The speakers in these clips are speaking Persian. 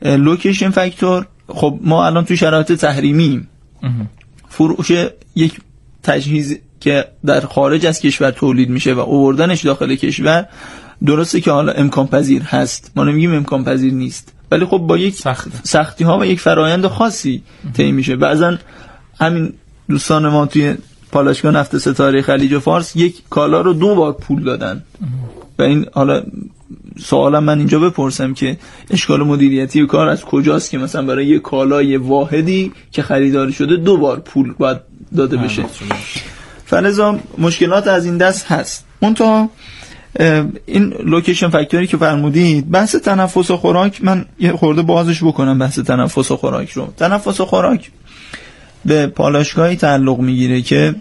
لوکیشن فاکتور، خب ما الان تو شرایط تحریمیم، فروش یک تجهیز که در خارج از کشور تولید میشه و آوردنش داخل کشور، درسته که حالا امکان پذیر هست، ما نمیگیم امکان پذیر نیست، ولی خب با یک سختی ها و یک فرایند خاصی طی میشه. بعضن همین دوستان ما توی پالایشگاه نفت ستاره خلیج فارس یک کالا رو 2 بار پول دادن و این حالا سوالم من اینجا بپرسم که اشکال مدیریتی کار از کجاست که مثلا برای یک کالای واحدی که خریداری شده 2 بار پول باید داده بشه. فلذا مشکلات از این دست هست. منتها این لوکیشن فاکتوری که فرمودید، بحث تنفس و خوراک، من یه خورده بازش بکنم بحث تنفس و خوراک رو. تنفس و خوراک به پالایشگاهی تعلق میگیره که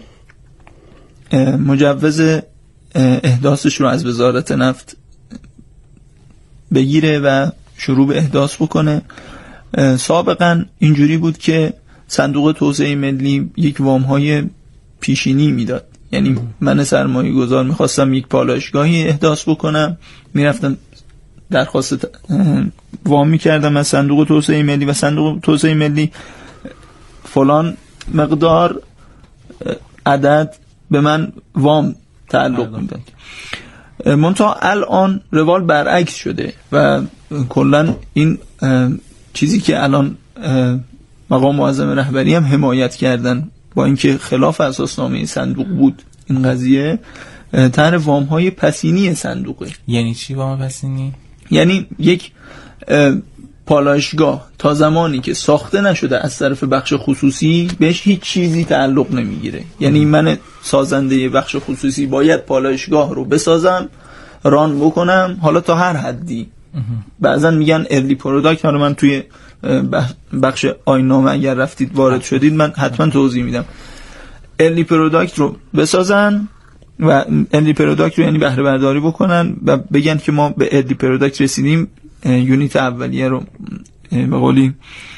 مجوز احداثش رو از وزارت نفت بگیره و شروع به احداث بکنه. سابقا اینجوری بود که صندوق توسعه ملی یک وام‌های پیشینی میداد، یعنی من سرمایه گذار میخواستم یک پالایشگاهی احداث بکنم، میرفتم درخواست وام میکردم از صندوق توسعه ملی و صندوق توسعه ملی فلان مقدار عدد به من وام تعلق میداد. منتها الان روال برعکس شده و کلا این چیزی که الان مقام معظم رهبری هم حمایت کردن، با اینکه خلاف اساسنامه صندوق بود این قضیه، طرح وام‌های پسینی صندوقه. یعنی چی وام پسینی؟ یعنی یک پالایشگاه تا زمانی که ساخته نشده از طرف بخش خصوصی بهش هیچ چیزی تعلق نمیگیره. یعنی من سازنده بخش خصوصی باید پالایشگاه رو بسازم، ران بکنم، حالا تا هر حدی. بعضن میگن ارلی پروداکت، حالا من توی بخش آیین‌نامه اگر رفتید وارد شدید من حتما توضیح میدم. ارلی پروداکت رو بسازن و ارلی پروداکت رو یعنی بهره برداری بکنن و بگن که ما به ارلی پروداکت رسیدیم، یونیت اولیه رو به قولی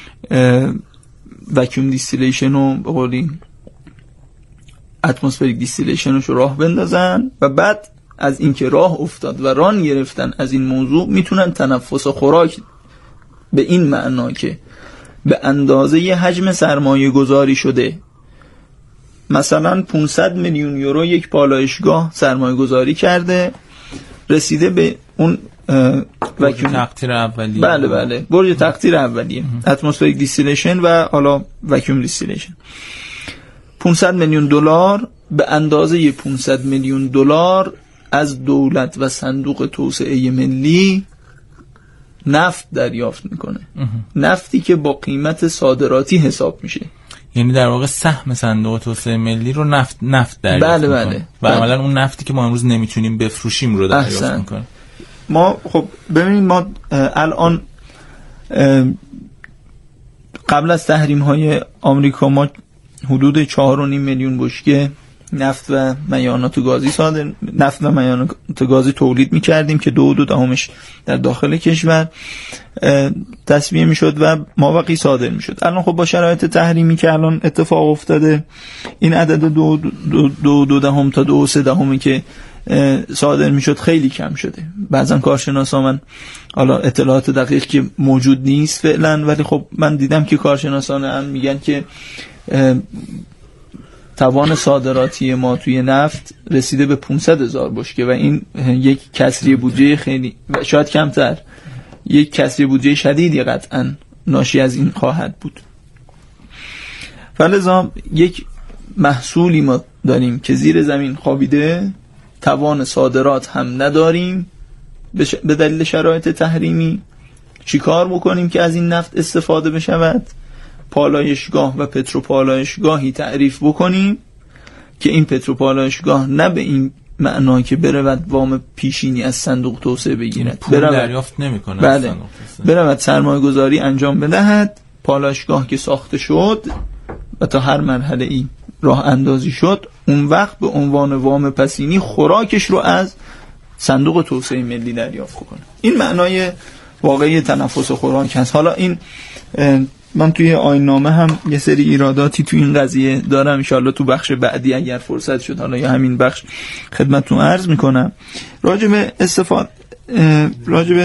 وکیوم دیستیلیشن و به قولی اتمسفریک دیستیلیشن رو راه بندازن و بعد از اینکه راه افتاد و ران گرفتن از این موضوع میتونن تنفس و خوراک به این معنا که به اندازه ی حجم سرمایه گذاری شده، مثلا 500 میلیون یورو یک پالایشگاه سرمایه گذاری کرده، رسیده به اون وکیوم تقطیر اولیه. بله برج تقطیر اولیه، اتمسفریک دیستیلیشن و حالا وکیوم دیستیلیشن. 500 میلیون دلار به اندازه 500 میلیون دلار از دولت و صندوق توسعه ملی نفت دریافت میکنه. نفتی که با قیمت صادراتی حساب میشه. یعنی در واقع سهم صندوق توسعه ملی رو نفت دریافت میکنه. و عملاً اون نفتی که ما امروز نمیتونیم بفروشیم رو دریافت میکنه. ما خب ببینید، ما الان قبل از تحریم های آمریکا ما حدود 4.5 میلیون بشکه نفت و میانات گازی تولید می‌کردیم که 2.2 در داخل کشور تصفیه می‌شد و مابقی صادر می‌شد. الان خب با شرایط تحریمی که الان اتفاق افتاده، این عدد 2.2 تا 2.3 که صادر می‌شد خیلی کم شده. بعضن کارشناسا، من حالا اطلاعات دقیق که موجود نیست فعلا، ولی خب من دیدم که کارشناسان هم میگن که توان صادراتی ما توی نفت رسیده به 500,000 بشکه و این یک کسری بودجه خیلی، شاید کمتر، یک کسری بودجه شدیدی قطعا ناشی از این خواهد بود. فلذا یک محصولی ما داریم که زیر زمین خوابیده، توان صادرات هم نداریم به دلیل شرایط تحریمی. چی کار بکنیم که از این نفت استفاده بشود؟ پالایشگاه و پتروپالایشگاهی تعریف بکنیم که این پتروپالایشگاه نه به این معنا که برود وام پیشینی از صندوق توسعه بگیرد، پول دریافت نمیکنه. بله، برود سرمایه گذاری انجام بدهد. پالایشگاه که ساخته شد و تا هر مرحله ای راه اندازی شد، اون وقت به عنوان وام پسینی خوراکش رو از صندوق توسعه ملی دریافت کنه. این معنای واقعی تنفس خوراک هست. حالا این من توی آیین‌نامه هم یه سری ایراداتی توی این قضیه دارم، ان شاءالله تو بخش بعدی اگر فرصت شد، حالا یا همین بخش خدمتتون عرض میکنم. راجع به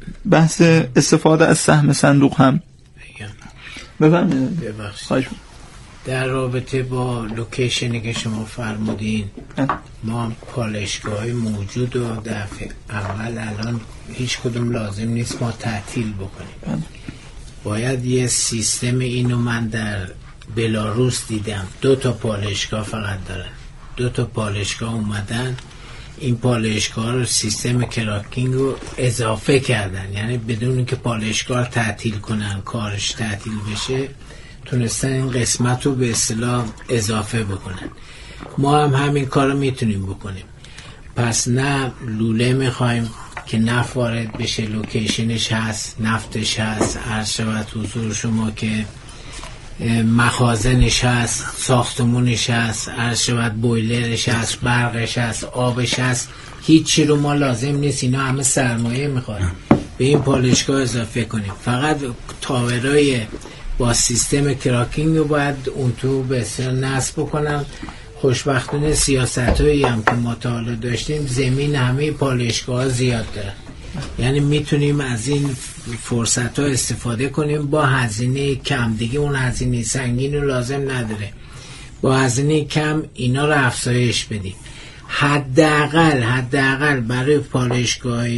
بحث استفاده از سهم صندوق هم ببخشید در رابطه با لوکیشنی که شما فرمودین ما پالایشگاه‌های موجود و دفعه اول الان هیچ کدوم لازم نیست ما تعطیل بکنیم. باید یه سیستم، اینو من در بلاروس دیدم 2 پالایشگاه فقط دارن، 2 پالایشگاه اومدن این پالایشگاه رو سیستم کراکینگ رو اضافه کردن، یعنی بدون که پالایشگاه تعطیل کنن کارش تعطیل بشه تونستن این قسمت رو به اصطلاح اضافه بکنن. ما هم همین کار رو میتونیم بکنیم. پس نه لوله میخوایم که نفت وارد بشه، لوکیشنش هست، نفتش هست، عرض شود حضور شما که مخازنش هست، ساختمونش هست، عرض شود بویلرش هست، برقش هست، آبش هست، هیچی رو ما لازم نیست، اینا همه سرمایه میخواد به این پالایشگاه اضافه کنیم. فقط تاورای با سیستم کراکینگ رو باید اون تو به اصطلاح نصب بکنم. خوشبختانه سیاستایی هم که ما تا حالا داشتیم زمین همه پالایشگاه ها زیاد دارن، یعنی میتونیم از این فرصت ها استفاده کنیم با هزینه کم. دیگه اون هزینه سنگین رو لازم نداره، با هزینه کم اینا رو افزایش بدیم. حداقل برای پالایشگاه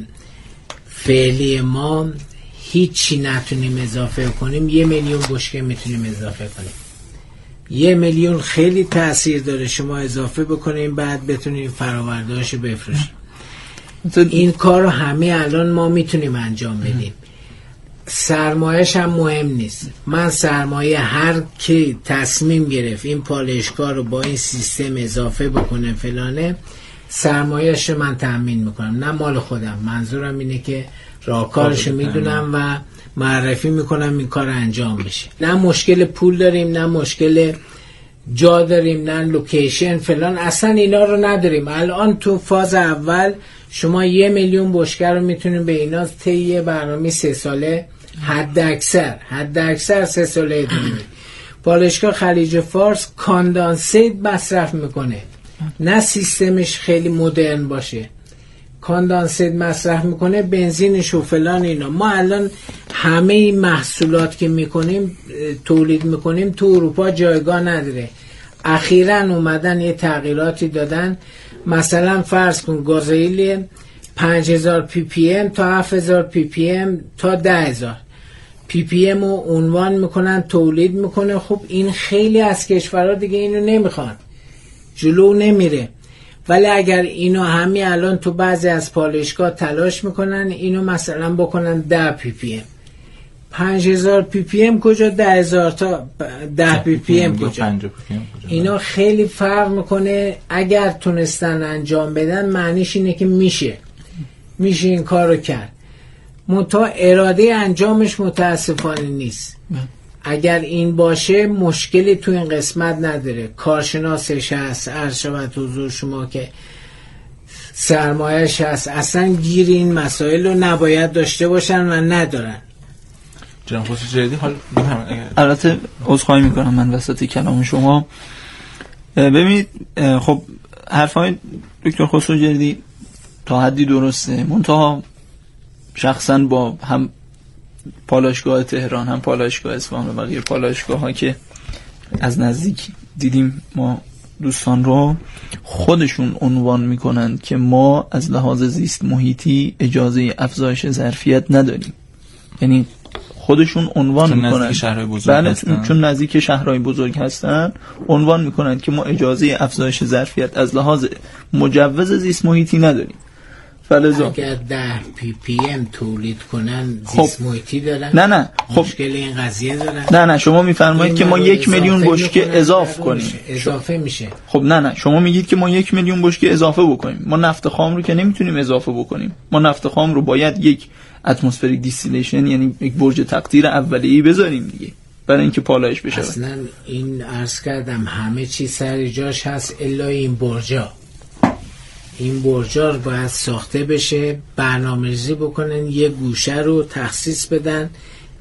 فعلی ما هیچی نتونیم اضافه کنیم، 1 میلیون بشکه میتونیم اضافه کنیم. 1 میلیون خیلی تأثیر داره، شما اضافه بکنیم بعد بتونیم فرآوردهاشو بفروشیم. این کار رو همه الان ما میتونیم انجام بدیم. سرمایه‌ش هم مهم نیست. من سرمایه هر کی تصمیم گرفت این پالایشگاه رو با این سیستم اضافه بکنه فلانه، سرمایه‌اش رو من تأمین میکنم، نه مال خودم. منظورم اینه که راهکارش میدونم و معرفی میکنم این کار انجام بشه. نه مشکل پول داریم، نه مشکل جا داریم، نه لوکیشن فلان، اصلا اینا رو نداریم. الان تو فاز اول شما 1 میلیون بشکه رو میتونیم به اینا طی برنامه 3 ساله حد اکثر 3 ساله داریم. پالایشگاه خلیج فارس کاندانسیت مصرف میکنه، نه سیستمش خیلی مدرن باشه، کاندانسیت مصرف میکنه، بنزینش و فلان اینا. ما الان همه این محصولات که میکنیم تولید میکنیم تو اروپا جایگاه نداره. اخیراً اومدن یه تغییراتی دادن، مثلا فرض کن گازوئیل 5000 پی پی ام تا 7000 پی پی ام تا 10000 پی پی ام رو عنوان میکنن، تولید میکنه. خب این خیلی از کشورها دیگه اینو نمیخوان، جلو نمیره. ولی اگر اینو همین الان تو بعضی از پالایشگاه تلاش میکنن اینو مثلا بکنن 10 پی پی ام، 5000 پی پی ام کجا، 10000 تا 10 پی پی ام کجا. اینا خیلی فرق میکنه. اگر تونستن انجام بدن معنیش اینه که میشه این کار رو کرد، منتها اراده انجامش متاسفانه نیست. اگر این باشه مشکلی تو این قسمت نداره. کارشناسش هست، عرض شود حضور شما که سرمایه‌اش هست، اصلا گیر این مسائل رو نباید داشته باشن و ندارن. جناب خسروجردی حال البته عذرخواهی میکنم من وسط کلام شما. ببینید خب حرفای دکتر خسروجردی تا حدی درسته، منتها شخصا با هم پالایشگاه تهران هم پالایشگاه اصفهان و بقیه پالایشگاه ها که از نزدیک دیدیم ما دوستان رو، خودشون عنوان میکنند که ما از لحاظ زیست محیطی اجازه افزایش ظرفیت نداریم. یعنی خودشون عنوان میکنن چون نزدیک شهرهای بزرگ هستن عنوان میکنن که ما اجازه افزایش ظرفیت از لحاظ مجوز زیست محیطی نداریم. فلزا اگر 10 پی پی ام تولید کنن زیست محیطی دارن؟ نه خب مشکل این قضیه دارن؟ نه شما میفرمایید که ما 1 میلیون بشکه اضافه کنیم، اضافه میشه. خب نه شما میگید که ما 1 میلیون بشکه اضافه بکنیم. ما نفت خام رو که نمیتونیم اضافه بکنیم. ما نفت خام رو باید یک اتمسفریک دیستیلیشن، یعنی یک برج تقطیر اولیه‌ای بذاریم دیگه برای اینکه پالایش بشه. اصلا این عرض کردم همه چی سر جاش هست الا این برجا. این برجا رو باید ساخته بشه، برنامه‌ریزی بکنن، یه گوشه رو تخصیص بدن،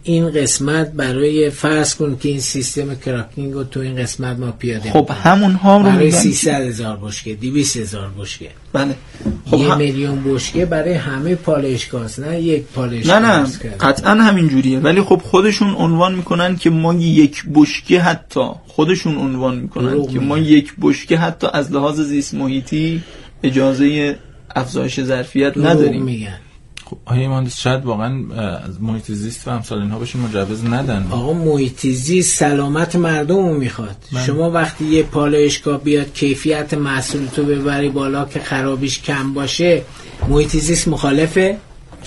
این قسمت برای فرض کن که این سیستم کراکینگ رو تو این قسمت ما پیاده خب همون ها رو برای 300,000 بشکه 200,000 بشکه بله خب 1,000,000 بشکه برای همه پالایشگاه است، نه یک پالایشگاه. نه قطعا همین جوریه، ولی خب خودشون عنوان میکنن که ما یک بشکه، حتی خودشون عنوان میکنن که ما یک بشکه حتی از لحاظ زیست محیطی اجازه افزایش ظرفیت نداریم. میگن خب آیا مهندس شاید واقعا از محیط زیست و امثال اینها بهشون مجوز ندن؟ آقا محیط زیست سلامت مردم رو میخواد. شما وقتی یه پالایشگاه بیاد کیفیت محصول تو ببری بالا که خرابیش کم باشه، محیط زیست مخالفه؟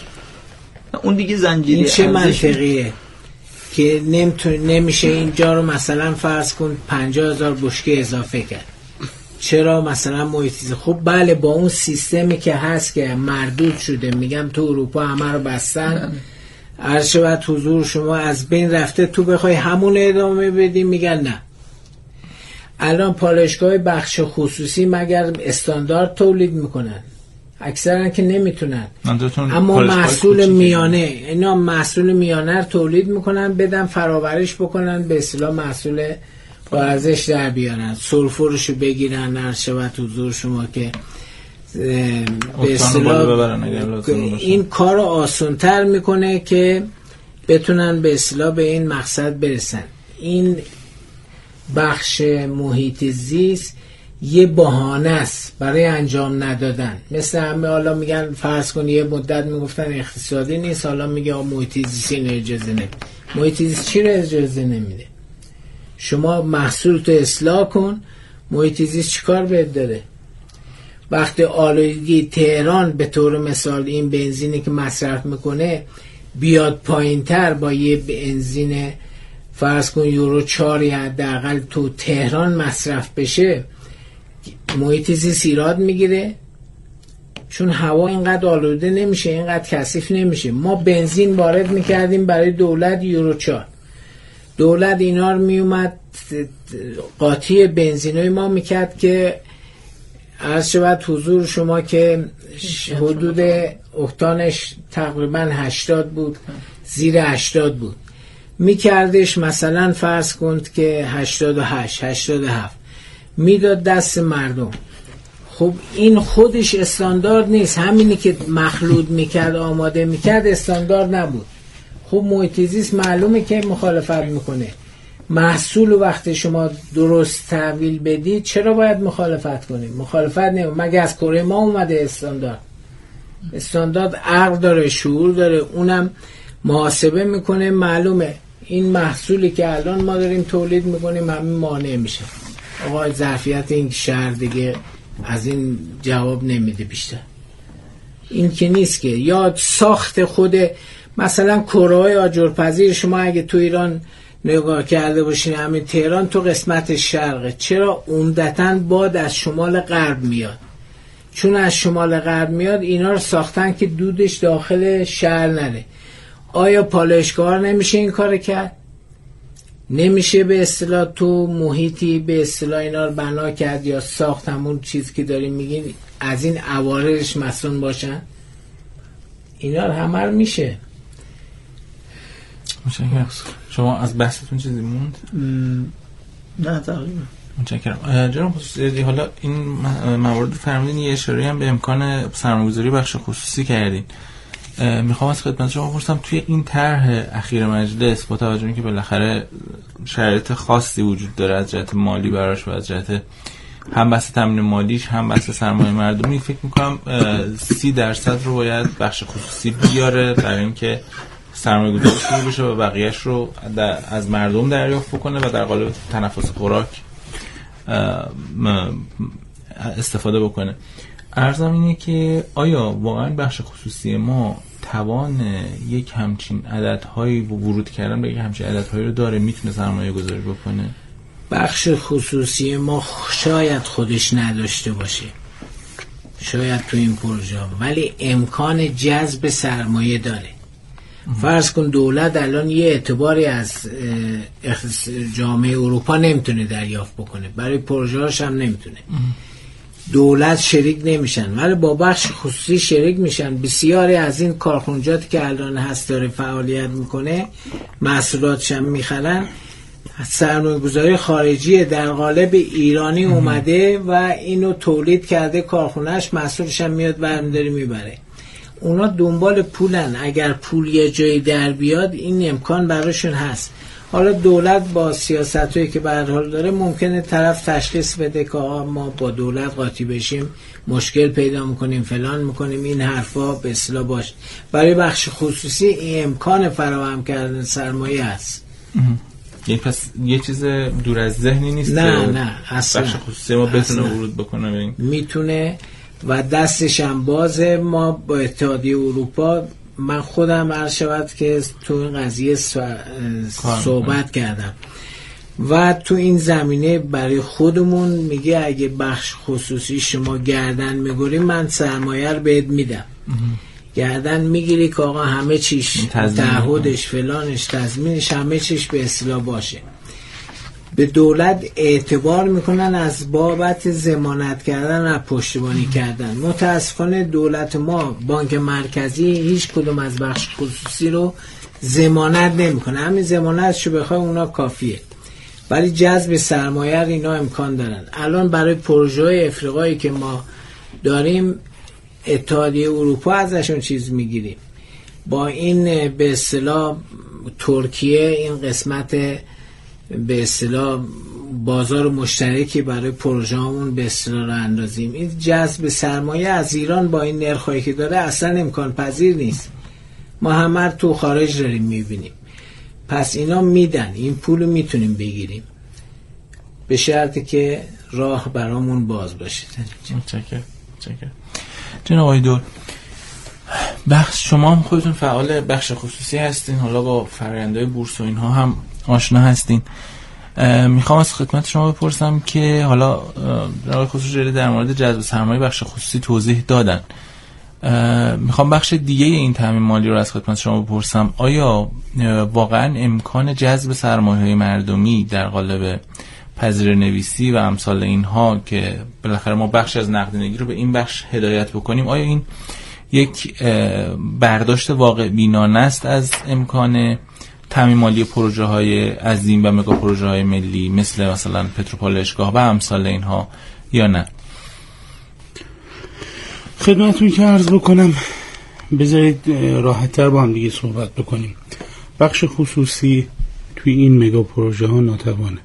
اون دیگه زنجیره. این چه منطقیه که نمیشه اینجا رو مثلا فرض کن 50,000 بشکه اضافه کرد؟ چرا مثلا محیط زیست؟ خب بله با اون سیستمی که هست که مردود شده، میگم تو اروپا همه رو بستن، عرض شود حضور شما از بین رفته، تو بخوای همون ادامه بدی میگن نه. الان پالایشگاه بخش خصوصی مگر استاندارد تولید میکنن؟ اکثرا که نمیتونن، اما محصول میانه، اینا محصول میانه رو تولید میکنن، بدن فرآوریش بکنن، به اصطلاح محصول با ارزش در بیارن، سلفورشو بگیرن، عرض شود حضور شما که به اصطلاح این کار آسان‌تر میکنه که بتونن به اصطلاح به این مقصد برسن. این بخش محیط زیست یه بهانه است برای انجام ندادن. مثل همه حالا میگن فرض کن یه مدت میگفتن اقتصادی نیست، حالا میگه محیط زیست اینو اجازه نمیده. محیط زیست چی رو اجازه نمیده؟ شما محصول تو اصلاح کن، محیط زیست چیکار بهت داره؟ وقتی آلودگی تهران به طور مثال این بنزینی که مصرف میکنه بیاد پایینتر با یه بنزین فرض کن یورو 4 حداقل تو تهران مصرف بشه، محیط زیست ایراد میگیره، چون هوا اینقدر آلوده نمیشه، اینقدر کثیف نمیشه. ما بنزین وارد میکردیم برای دولت یورو 4، دولت اینا رو میومد قاطی بنزینای ما میکرد که عرض شود حضور شما که حدود اکتانش تقریبا 80 بود، زیر 80 بود، میکردش مثلا فرض کند که 88 87 میداد دست مردم. خب این خودش استاندارد نیست، همینی که مخلوط میکرد آماده میکرد استاندارد نبود. خب محیط زیست معلومه که مخالفت میکنه. محصول وقتی شما درست تحویل بدید چرا باید مخالفت کنید؟ مخالفت نمید مگه از کره ما اومده استاندارد عقل داره، شعور داره، اونم محاسبه میکنه، معلومه این محصولی که الان ما داریم تولید میکنیم همین مانع میشه. آقا ظرفیت این شهر دیگه از این جواب نمیده بیشتر. این که نیست که یا ساخت خود مثلا کره‌های آجرپذیر شما اگه تو ایران نگاه کرده باشین، همین تهران تو قسمت شرقه، چرا عمدتاً باد از شمال غرب میاد؟ چون از شمال غرب میاد اینا رو ساختن که دودش داخل شهر نره. آیا پالایشگاه نمیشه این کار کرد؟ نمیشه به اصطلاح تو محیطی به اصطلاح اینا رو بنا کرد یا ساخت همون چیز که داریم میگین از این عوارضش مسئول باشن؟ اینا رو همه رو میشه. شما از بحثتون چیزی موند؟ نه تقریبا. متشکرم. جناب خصوصی، حالا این موارد فرمودین یه اشاره هم به امکان سرمایه‌گذاری بخش خصوصی کردین. میخوام از خدمت شما بپرسم توی این طرح اخیر مجلس با توجه به اینکه بالاخره شرایط خاصی وجود داره از جهت مالی براش و از جهت هم بحث تامین مالیش هم بحث سرمایه مردمی، فکر میکنم 30% رو باید بخش خصوصی بیاره برای اینکه سرمایه‌گذاری شروع بشه و بقیه‌اش رو از مردم دریافت بکنه و در قالب تنفس خوراک استفاده بکنه. عرضم اینه که آیا واقعا بخش خصوصی ما توان یک همچین عددهایی ورود کردن به یک همچین عددهایی رو داره، میتونه سرمایه گذاری بکنه؟ بخش خصوصی ما شاید خودش نداشته باشه، شاید تو این پروژه، ولی امکان جذب سرمایه داره. فرض کن دولت الان یه اعتباری از جامعه اروپا نمیتونه دریافت بکنه، برای پروژه‌اش هم نمیتونه. دولت شریک نمیشن ولی با بخش خصوصی شریک میشن. بسیاری از این کارخونجاتی که الان هست داره فعالیت میکنه، محصولاتش هم میخرن، سرمایه‌گذاری خارجی در قالب ایرانی اومده و اینو تولید کرده، کارخونهش محصولش هم میاد برمی‌داره میبره. اونا دنبال پولن، اگر پول یه جایی در بیاد این امکان براشون هست. حالا دولت با سیاستایی که به هر حال داره ممکنه طرف تشخیص بده که ما با دولت قاطی بشیم، مشکل پیدا میکنیم، فلان میکنیم، این حرفا به اصطلاح باشه. برای بخش خصوصی این امکان فراهم کردن سرمایه است. یعنی پس یه چیز دور از ذهنی نیست؟ نه اصلا بخش خصوصی ما بتونه ورود بکنه به این؟ میتونه و دستش هم بازه. ما با اتحادیه اروپا، من خودم عرض شود که تو این قضیه صحبت کردم و تو این زمینه برای خودمون میگه اگه بخش خصوصی شما گردن میگیری من سرمایه رو بهت میدم. گردن میگیری که آقا همه چیش، تعهدش، فلانش، تضمینش، همه چیش به اصطلاح باشه. به دولت اعتبار میکنن از بابت ضمانت کردن و پشتیبانی کردن. متاسفانه دولت ما، بانک مرکزی، هیچ کدوم از بخش خصوصی رو ضمانت نمیکنه. همین ضمانتشو بخوای اونا کافیه، ولی جذب سرمایه رو اینا امکان دارن. الان برای پروژه‌های افریقایی که ما داریم اتحادیه اروپا ازشون چیز میگیریم. با این به اصطلاح ترکیه این قسمت به اصطلاح بازار مشترکی برای پروژه‌مون به اصطلاح رو اندازیم. این جذب سرمایه از ایران با این نرخایی که داره اصلا امکان پذیر نیست. ما همه تو خارج داریم میبینیم. پس اینا میدن، این پول رو میتونیم بگیریم به شرطی که راه برامون باز باشه. متشکرم. جناب آقای دور، بخش شما هم خودتون فعال بخش خصوصی هستین، حالا با فرآیندهای بورس و اینها هم آشنا هستین. میخوام از خدمت شما بپرسم که حالا جناب خصوصی در مورد جذب سرمایه بخش خصوصی توضیح دادن. میخوام بخش دیگه این تامین مالی رو از خدمت شما بپرسم. آیا واقعا امکان جذب سرمایه‌های مردمی در قالب پذیرنویسی و امثال اینها که بالاخره ما بخش از نقدینگی رو به این بخش هدایت بکنیم، آیا این یک برداشت واقع بینانه است از امکان تامین مالی پروژه های عظیم و مگا پروژه های ملی مثلا پتروپالایشگاه و امثال اینها یا نه؟ خدمتتون که عرض بکنم، بذارید راحت‌تر با هم دیگه صحبت بکنیم. بخش خصوصی توی این مگا پروژه ها ناتوانه،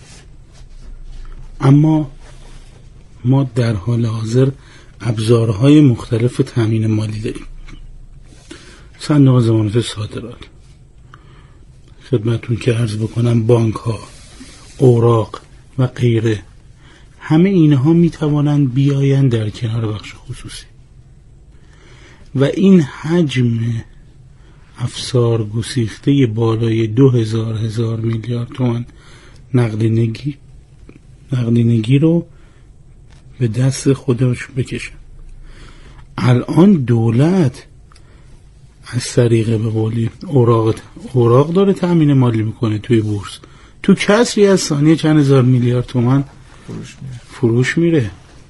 اما ما در حال حاضر ابزارهای مختلف تامین مالی داریم. صندوق ضمانت صادرات، خدمتتون که عرض بکنم بانک ها، اوراق و غیره، همه اینها میتوانند بیایند در کنار بخش خصوصی و این حجم افسار گسیخته بالای 2000 میلیارد تومان نقدینگی رو به دست خودش بکشن. الان دولت از طریق به قولی اوراق داره تامین مالی میکنه توی بورس، تو کسری از ثانیه چند هزار میلیارد تومان فروش میره.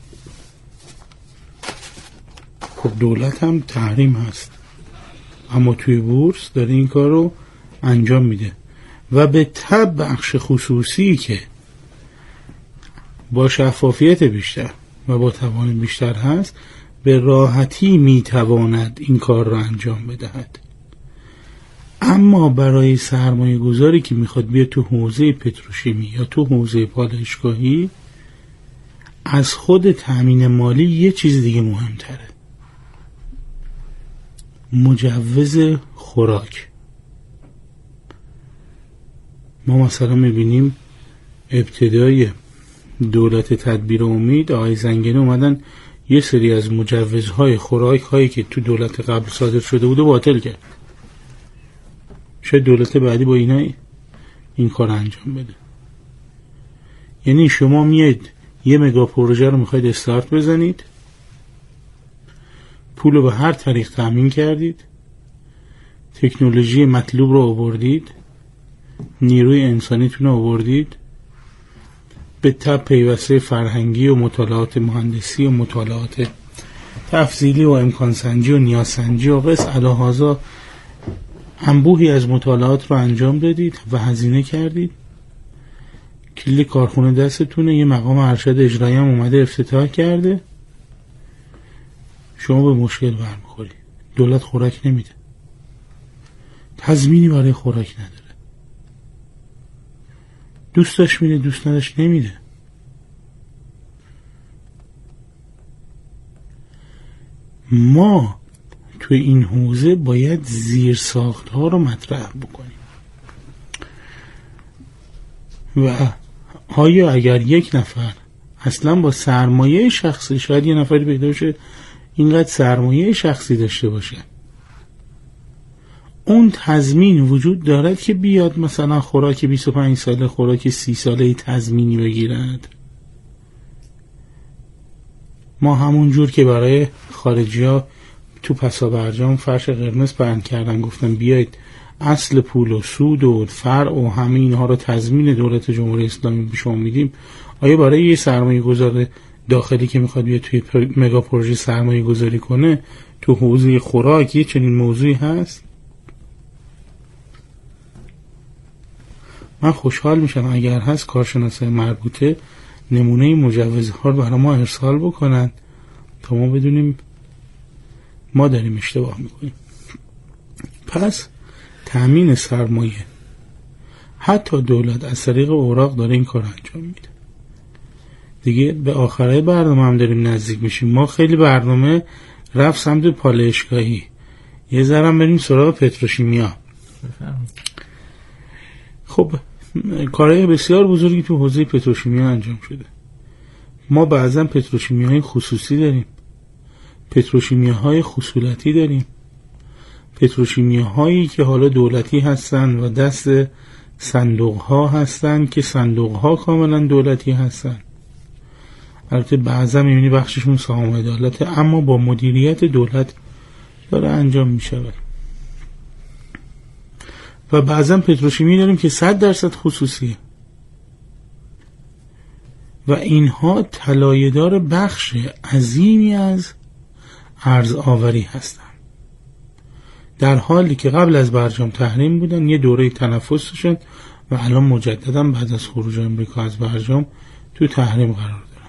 خب دولت هم تحریم هست، اما توی بورس داره این کار رو انجام میده و به تبع بخش خصوصی که با شفافیت بیشتر و با توان بیشتر هست به راحتی میتواند این کار را انجام بدهد. اما برای سرمایه گذاری که میخواد بیاد تو حوزه پتروشیمی یا تو حوزه پالایشگاهی، از خود تامین مالی یه چیز دیگه مهمتره: مجوز خوراک. ما مثلا میبینیم ابتدای دولت تدبیر امید آقای زنگنه اومدن یه سری از مجوزهای خوراک هایی که تو دولت قبل صادر شده بود باطل کرد. شاید دولت بعدی با اینا این کار انجام بده. یعنی شما میاید یه مگا پروژه رو میخواید استارت بزنید، پول رو به هر طریق تامین کردید، تکنولوژی مطلوب رو آوردید، نیروی انسانیتون رو آوردید، به تبع پیوسته فرهنگی و مطالعات مهندسی و مطالعات تفضیلی و امکانسنجی و نیازسنجی و قص علاهازا انبوهی از مطالعات رو انجام دادید و هزینه کردید. کلید کارخونه دستتونه، یه مقام ارشد اجرایی هم اومده افتتاح کرده، شما به مشکل برمیخوری. دولت خوراک نمیده، تضمینی برای خوراک نداره، دوست داشت میده، دوست نداشت نمیده. ما تو این حوزه باید زیرساخت ها رو مطرح بکنیم و آیا اگر یک نفر اصلا با سرمایه شخصی، شاید یه نفری پیدا شه اینقدر سرمایه شخصی داشته باشه، اون تضمین وجود دارد که بیاد مثلا خوراک 25 ساله، خوراک 30 ساله تضمینی بگیرد؟ ما همون جور که برای خارجی ها تو پسابرجام فرش قرمز پهن کردن، گفتن بیایید اصل پول و سود و فرع و همه اینها رو تضمین دولت جمهوری اسلامی به شما میدیم، آیا برای یه سرمایه گذار داخلی که میخواد بیاد توی مگا پروژه سرمایه گذاری کنه تو حوزه خوراک یه چنین موضوعی هست؟ من خوشحال میشم اگر هست کارشناسای مربوطه نمونه مجوزها رو برای ما ارسال بکنن تا ما بدونیم ما داریم اشتباه میکنیم. پس تأمین سرمایه، حتی دولت از طریق اوراق داره این کار انجام میده. دیگه به آخرای برنامه هم داریم نزدیک میشیم. ما خیلی برنامه رفت سمت پالایشگاهی، یه ذرم بریم سراغ پتروشیمیا. خب کارهای بسیار بزرگی تو حوزه پتروشیمیا انجام شده. ما بعضا پتروشیمیاهای خصوصی داریم، پتروشیمیاهای خصولتی داریم، پتروشیمیاهایی که حالا دولتی هستن و دست صندوق ها هستن که صندوق ها کاملا دولتی هستن. البته بعضا میبینی بخششون سهام عدالته، اما با مدیریت دولت داره انجام میشه. و بعضا پتروشیمی داریم که 100% خصوصیه و اینها طلایه‌دار بخش عظیمی از ارز آوری هستن، در حالی که قبل از برجام تحریم بودن، یه دوره تنفس شد و الان مجددا بعد از خروج آمریکا از برجام تو تحریم قرار دارن.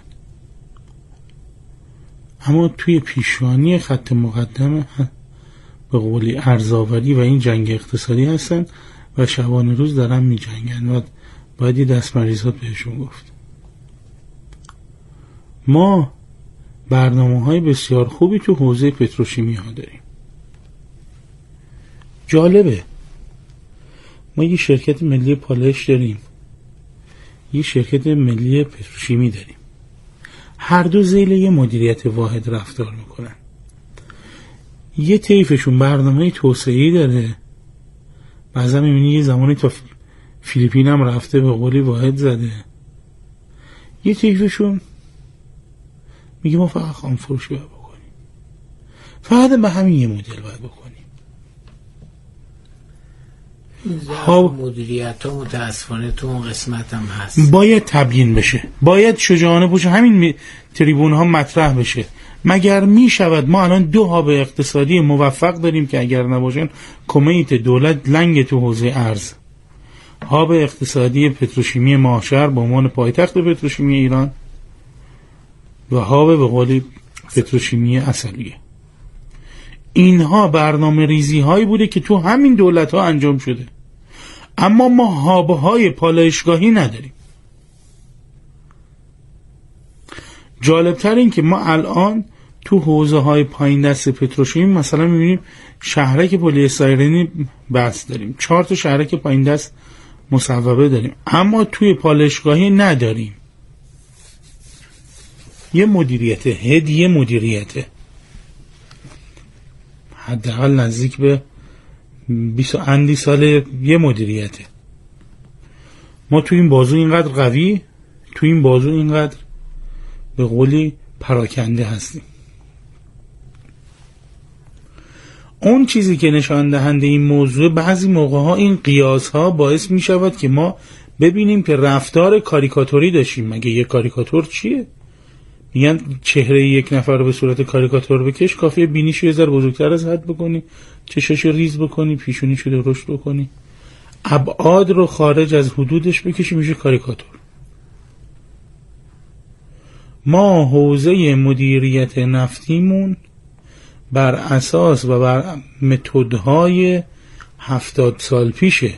اما توی پیشوانی خط مقدم به قولی ارزآوری و این جنگ اقتصادی هستن و شبانه روز دارن می جنگن و باید یه دستمریزات بهشون گفت. ما برنامه‌های بسیار خوبی تو حوزه پتروشیمی ها داریم. جالبه، ما یه شرکت ملی پالایش داریم، یه شرکت ملی پتروشیمی داریم، هر دو ذیل یه مدیریت واحد رفتار میکنن. یه طیفشون برنامه توسعه‌ای داره، بعضا میبینی یه زمانی تا فیلیپین هم رفته به قولی واحد زده. یه طیفشون میگه ما فقط خام فروشی باید بکنیم، فقط به همین یه مدل باید بکنیم. مدیریت ها متاسفانه تو اون قسمت هم هست، باید تبیین بشه، باید شجاعانه باشه، همین تریبون ها مطرح بشه. مگر می شود ما الان 2 هاب اقتصادی موفق داریم که اگر نباشن کمیت دولت لنگ تو حوزه ارز. هاب اقتصادی پتروشیمی ماهشهر به عنوان پایتخت پتروشیمی ایران و هاب به قولی پتروشیمی عسلویه. اینها برنامه ریزی هایی بوده که تو همین دولت ها انجام شده، اما ما هاب های پالایشگاهی نداریم. جالبتر این که ما الان تو حوزه های پایین دست پتروشیمی مثلا میبینیم شهرک پلی استایرنی بس داریم، 4 تا شهرک پایین دست مصوبه داریم، اما توی پالایشگاهی نداریم. یه مدیریت هدیه مدیریته حداقل نزدیک به 20 اندی سال یه مدیریته. ما تو این بازو اینقدر قوی، تو این بازو اینقدر به قولی پراکنده هستیم. اون چیزی که نشان دهنده این موضوع، بعضی موقع ها این قیاس ها باعث می شود که ما ببینیم که رفتار کاریکاتوری داشتیم. مگه یک کاریکاتور چیه؟ میگن چهره یک نفر رو به صورت کاریکاتور بکش، کافیه بینیشو یه ذره بزرگتر از حد بکنی، چشاشو ریز بکنی، پیشونیشو درشت بکنی، ابعاد رو خارج از حدودش بکشی، میشه کاریکاتور. ما حوزه مدیریت نفتیمون بر اساس و بر متدهای 70 سال پیشه.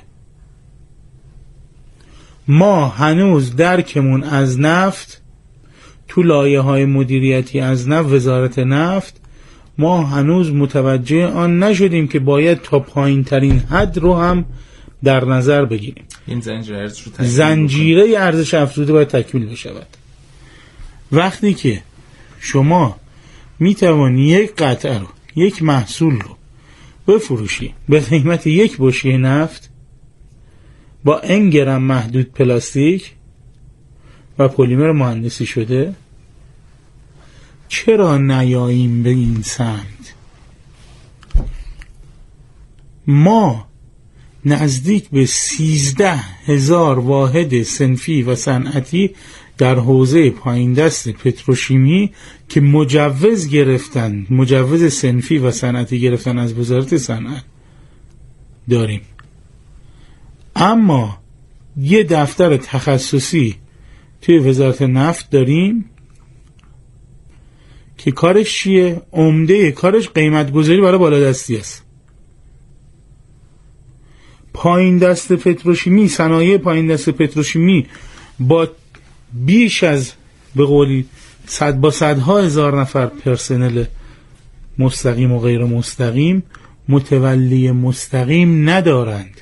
ما هنوز درکمون از نفت تو لایه‌های مدیریتی از نفت، وزارت نفت، ما هنوز متوجه آن نشدیم که باید تا پایین ترین حد رو هم در نظر بگیریم. این زنجیره ارزش افزوده باید تکمیل بشود. وقتی که شما میتوانی یک قطعه رو، یک محصول رو بفروشی به قیمت یک بشکه نفت با n گرم محدود پلاستیک و پلیمر مهندسی شده، چرا نیاییم به این سمت؟ ما نزدیک به 13,000 واحد صنفی و صنعتی در حوزه پایین دست پتروشیمی که مجوز گرفتن، مجوز صنفی و صنعتی گرفتن از وزارت صنعت داریم. اما یه دفتر تخصصی توی وزارت نفت داریم که کارش چیه؟ عمده کارش قیمت گذاری برای بالادستی است. پایین دست پتروشیمی، صنایع پایین دست پتروشیمی با بیش از به قولی با صدها هزار نفر پرسنل مستقیم و غیر مستقیم متولی مستقیم ندارند.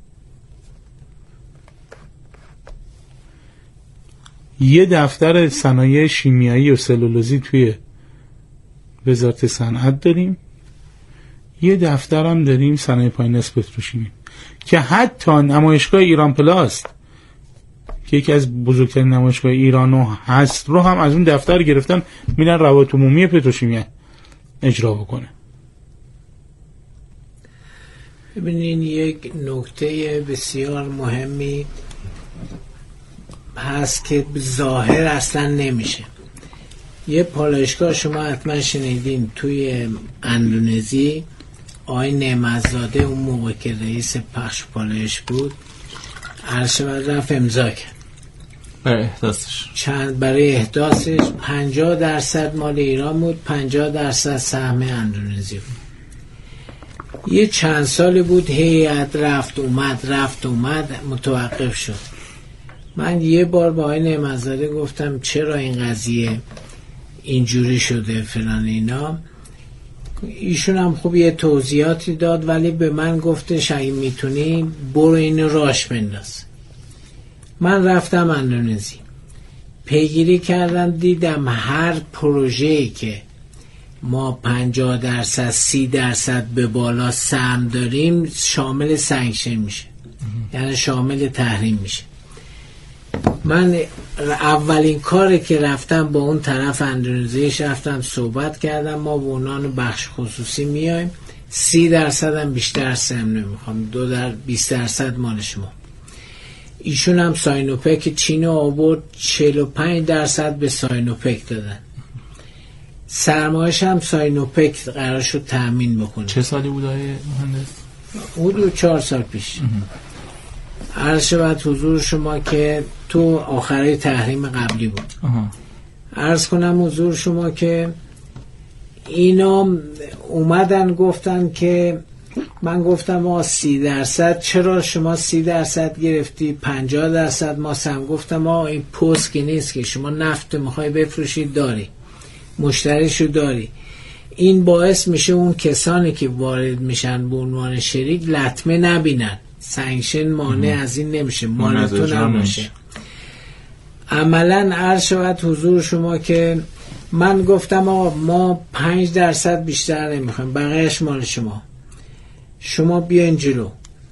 یه دفتر صنایع شیمیایی و سلولوزی توی وزارت صنعت داریم، یه دفتر هم داریم صنایع پایین دست پتروشیمی که حتی نمایشگاه ایران پلاست که یکی از بزرگترین نمایشگاه ایرانو هست رو هم از اون دفتر گرفتن میرن روابط عمومی پتروشیمی اجرا بکنه. ببینین یک نکته بسیار مهمی هست که ظاهر اصلا نمیشه. یه پالایشگاه شما حتما شنیدین توی اندونزی، آقای نعمت‌زاده اون موقع که رئیس پخش پالایش بود عرشبت رفت امضا کرد برای احداثش. برای احداثش 50% مال ایران بود، 50% سهم اندونزی بود. یه چند سال بود هیئت رفت اومد متوقف شد. من یه بار با آقای نعمت‌زاده گفتم چرا این قضیه اینجوری شده فلان اینا. ایشون هم خوب یه توضیحاتی داد، ولی به من گفتش اگه میتونی برو اینو راش بنداز. من رفتم اندونزی پیگیری کردم، دیدم هر پروژه‌ای که ما 50% 30% به بالا سهم داریم شامل سانکشن میشه، یعنی شامل تحریم میشه. من اولین کاری که رفتم با اون طرف اندونزیش رفتم صحبت کردم، ما به عنوان بخش خصوصی میایم، 30% هم بیشتر سهم نمیخوام، 20% مال شما. ایشون هم ساینوپک چین آورد، 45% به ساینوپک دادن. سرمایش هم ساینوپک قرار شد تأمین بکنه. چه سالی بود آقای مهندس؟ حدود 4 سال پیش. عرض شود حضور شما که تو آخره تحریم قبلی بود. عرض کنم حضور شما که اینا اومدن گفتن که من گفتم ما 30%، چرا شما 30% گرفتی 50% ما سهم؟ گفتم ما این پست که نیست که شما نفت میخوای بفروشید، داری مشتریشو داری. این باعث میشه اون کسانی که وارد میشن به عنوان شریک لطمه نبینن، سانکشن مانع از این نمیشه، مانعتون نمیشه. عملا عرض شود حضور شما که من گفتم ما 5% بیشتر نمیخوایم، بقیهش مال شما بیاین جلو.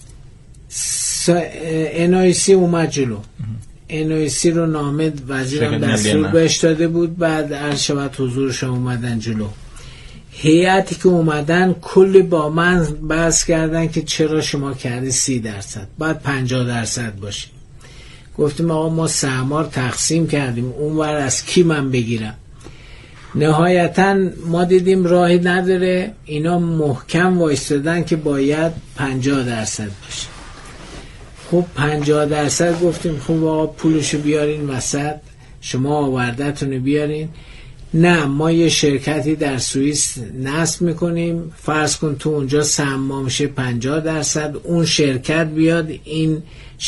NIC اومد جلو، NIC رو نامه وزیرم دستور بهش داده بود، بعد عرض شود حضور شما اومدن جلو. هیئتی که اومدن کلی با من بحث کردن که چرا شما کردی 30%، بعد 50% باشه. گفتیم آقا ما سهم‌ها تقسیم کردیم، اونور از کی من بگیرم؟ نهایتا ما دیدیم راهی نداره، اینا محکم وایستادن که باید 50% باشه. خب 50% گفتیم خب آقا پولشو بیارین وسط، شما آورده‌تونو بیارین. نه ما یه شرکتی در سوئیس نصب میکنیم، فرض کن تو اونجا سهم ما میشه 50%، اون شرکت بیاد این